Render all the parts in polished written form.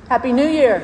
Happy New Year.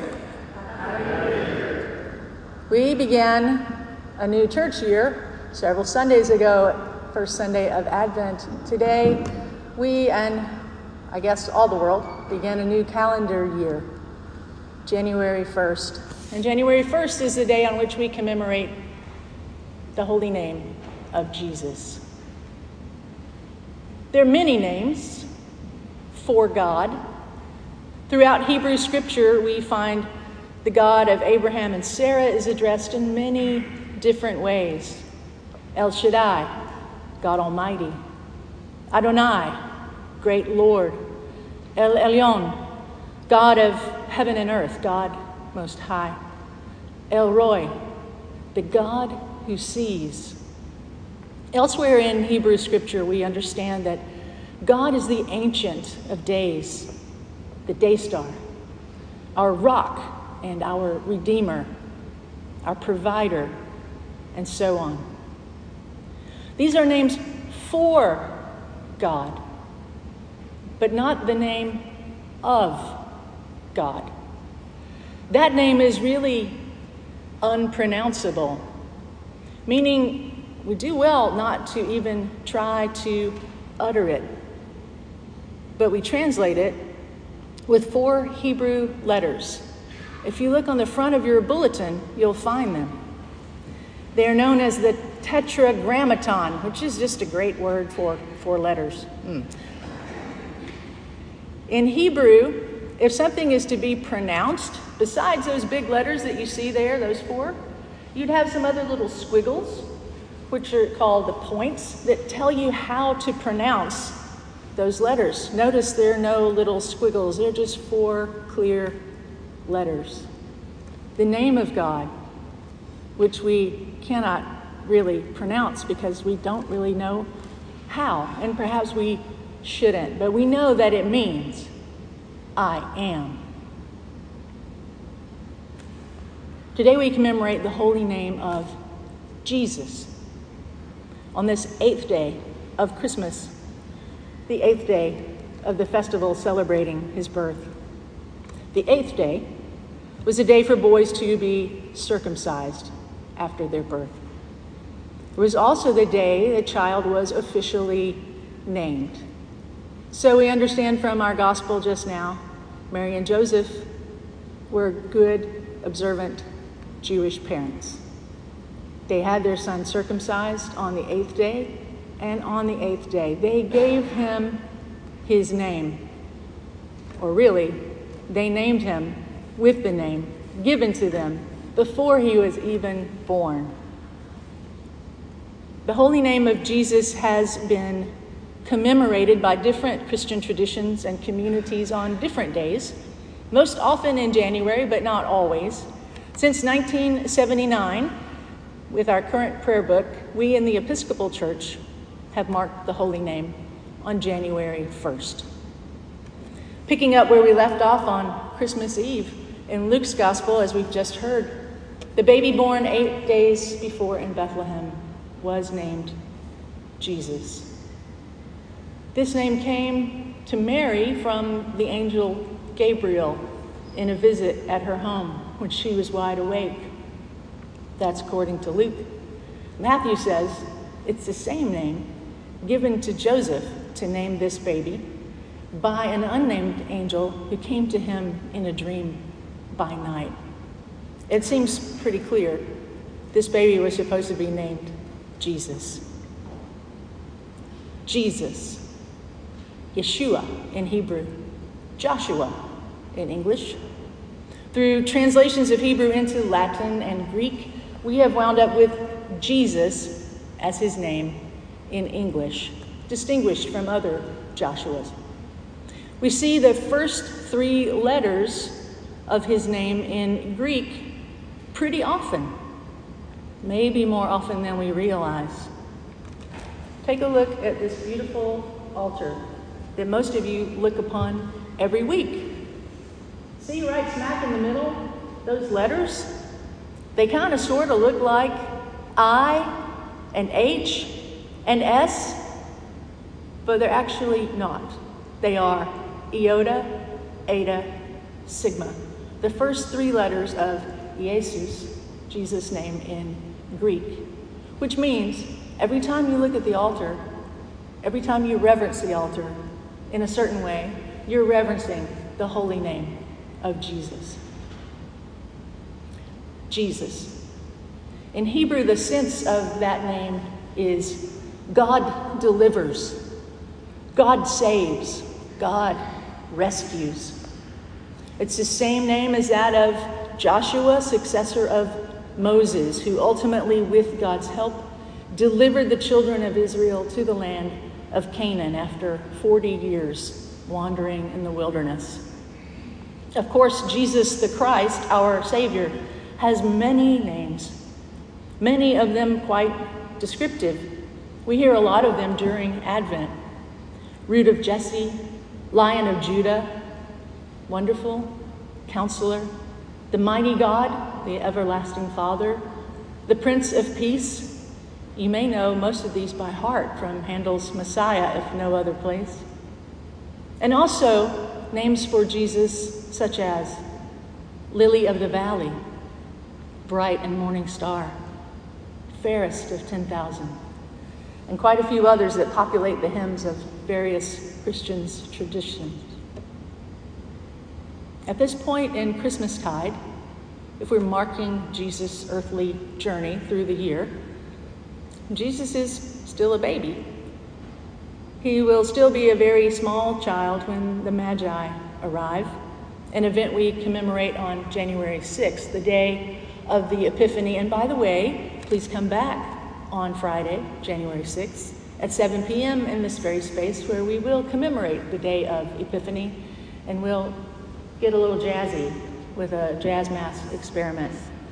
We began a new church year several Sundays ago, first Sunday of Advent. Today, we and I guess all the world began a new calendar year, January 1st. And January 1st is the day on which we commemorate the holy name of Jesus. There are many names for God. Throughout Hebrew scripture, we find the God of Abraham and Sarah is addressed in many different ways. El Shaddai, God Almighty. Adonai, Great Lord. El Elyon, God of heaven and earth, God Most High. El Roi, the God who sees. Elsewhere in Hebrew scripture, we understand that God is the Ancient of Days, the day star, our rock and our redeemer, our provider, and so on. These are names for God, but not the name of God. That name is really unpronounceable, meaning we do well not to even try to utter it, but we translate it with 4 Hebrew letters. If you look on the front of your bulletin, you'll find them. They are known as the Tetragrammaton, which is just a great word for 4 letters. In Hebrew, if something is to be pronounced, besides those big letters that you see there, those 4, you'd have some other little squiggles, which are called the points, that tell you how to pronounce those letters. Notice there are no little squiggles. They're just 4 clear letters. The name of God, which we cannot really pronounce because we don't really know how, and perhaps we shouldn't, but we know that it means I am. Today we commemorate the holy name of Jesus on this 8th day of Christmas, the 8th day of the festival celebrating his birth. The 8th day was a day for boys to be circumcised after their birth. It was also the day the child was officially named. So we understand from our gospel just now, Mary and Joseph were good, observant Jewish parents. They had their son circumcised on the 8th day, and on the 8th day, they gave him his name. Or really, they named him with the name given to them before he was even born. The holy name of Jesus has been commemorated by different Christian traditions and communities on different days, most often in January, but not always. Since 1979, with our current prayer book, we in the Episcopal Church have marked the holy name on January 1st. Picking up where we left off on Christmas Eve in Luke's Gospel, as we've just heard, the baby born 8 days before in Bethlehem was named Jesus. This name came to Mary from the angel Gabriel in a visit at her home when she was wide awake. That's according to Luke. Matthew says it's the same name given to Joseph to name this baby by an unnamed angel who came to him in a dream by night. It seems pretty clear this baby was supposed to be named Jesus. Jesus. Yeshua in Hebrew. Joshua in English. Through translations of Hebrew into Latin and Greek, we have wound up with Jesus as his name in English, distinguished from other Joshuas. We see the first 3 letters of his name in Greek pretty often, maybe more often than we realize. Take a look at this beautiful altar that most of you look upon every week. See right smack in the middle, those letters? They kind of sort of look like I and H and S, but they're actually not. They are iota, eta, sigma. the first three letters of Jesus, Jesus' name in Greek, which means every time you look at the altar, every time you reverence the altar in a certain way, you're reverencing the holy name of Jesus. Jesus. In Hebrew, the sense of that name is God delivers, God saves, God rescues. It's the same name as that of Joshua, successor of Moses, who ultimately, with God's help, delivered the children of Israel to the land of Canaan after 40 years wandering in the wilderness. Of course, Jesus the Christ, our Savior, has many names, many of them quite descriptive. We hear a lot of them during Advent. Root of Jesse, Lion of Judah, Wonderful, Counselor, the Mighty God, the Everlasting Father, the Prince of Peace. You may know most of these by heart from Handel's Messiah, if no other place. And also names for Jesus such as Lily of the Valley, Bright and Morning Star, Fairest of 10,000, and quite a few others that populate the hymns of various Christians' traditions. At this point in Christmastide, if we're marking Jesus' earthly journey through the year, Jesus is still a baby. He will still be a very small child when the Magi arrive, an event we commemorate on January 6th, the day of the Epiphany. And by the way, please come back on Friday, January 6th, at 7 p.m. in this very space where we will commemorate the day of Epiphany, and we'll get a little jazzy with a jazz mass experiment.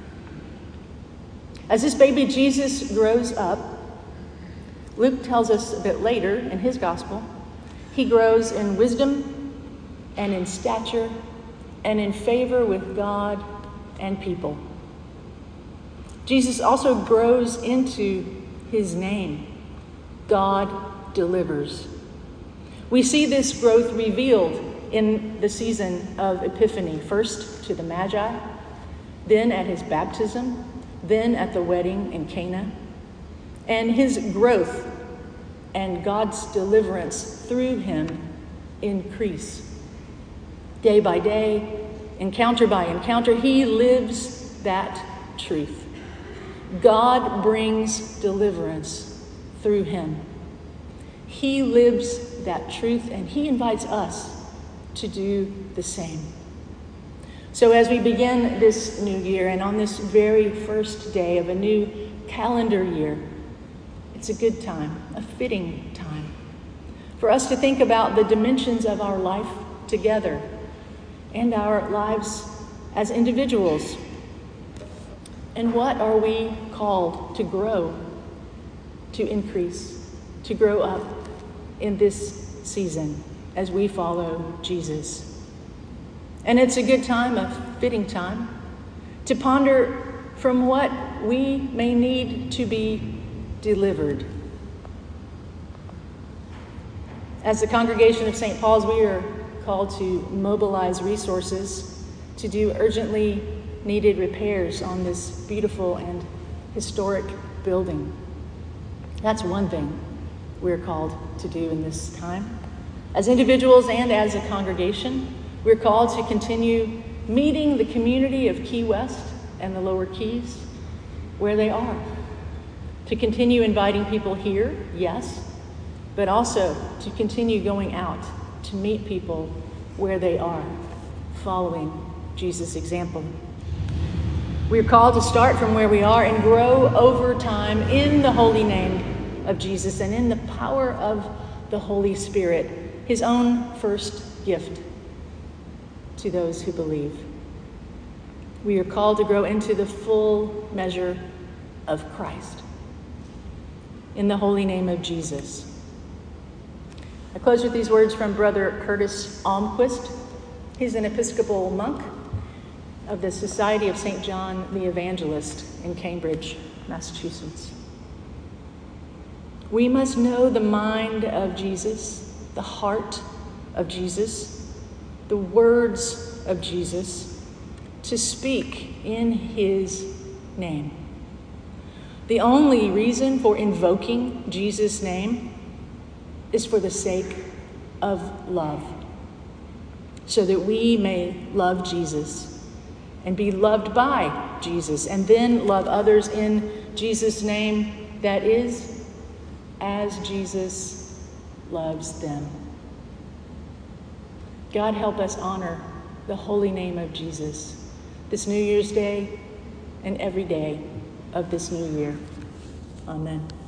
As this baby Jesus grows up, Luke tells us a bit later in his gospel, he grows in wisdom and in stature and in favor with God and people. Jesus also grows into his name, God delivers. We see this growth revealed in the season of Epiphany, first to the Magi, then at his baptism, then at the wedding in Cana. And his growth and God's deliverance through him increase. Day by day, encounter by encounter, he lives that truth. God brings deliverance through him. He lives that truth, and he invites us to do the same. So as we begin this new year, and on this very first day of a new calendar year, it's a good time, a fitting time, for us to think about the dimensions of our life together and our lives as individuals. And what are we called to grow, to increase, to grow up in this season as we follow Jesus? And it's a good time, a fitting time, to ponder from what we may need to be delivered. As the congregation of St. Paul's, we are called to mobilize resources to do urgently needed repairs on this beautiful and historic building. That's one thing we're called to do in this time. As individuals and as a congregation, we're called to continue meeting the community of Key West and the Lower Keys where they are. To continue inviting people here, yes, but also to continue going out to meet people where they are, following Jesus' example. We're called to start from where we are and grow over time in the holy name of Jesus and in the power of the Holy Spirit, his own first gift to those who believe. We are called to grow into the full measure of Christ in the holy name of Jesus. I close with these words from Brother Curtis Almquist. He's an Episcopal monk of the Society of St. John the Evangelist in Cambridge, Massachusetts. We must know the mind of Jesus, the heart of Jesus, the words of Jesus, to speak in his name. The only reason for invoking Jesus' name is for the sake of love, so that we may love Jesus and be loved by Jesus, and then love others in Jesus' name, that is, as Jesus loves them. God, help us honor the holy name of Jesus this New Year's Day and every day of this new year. Amen.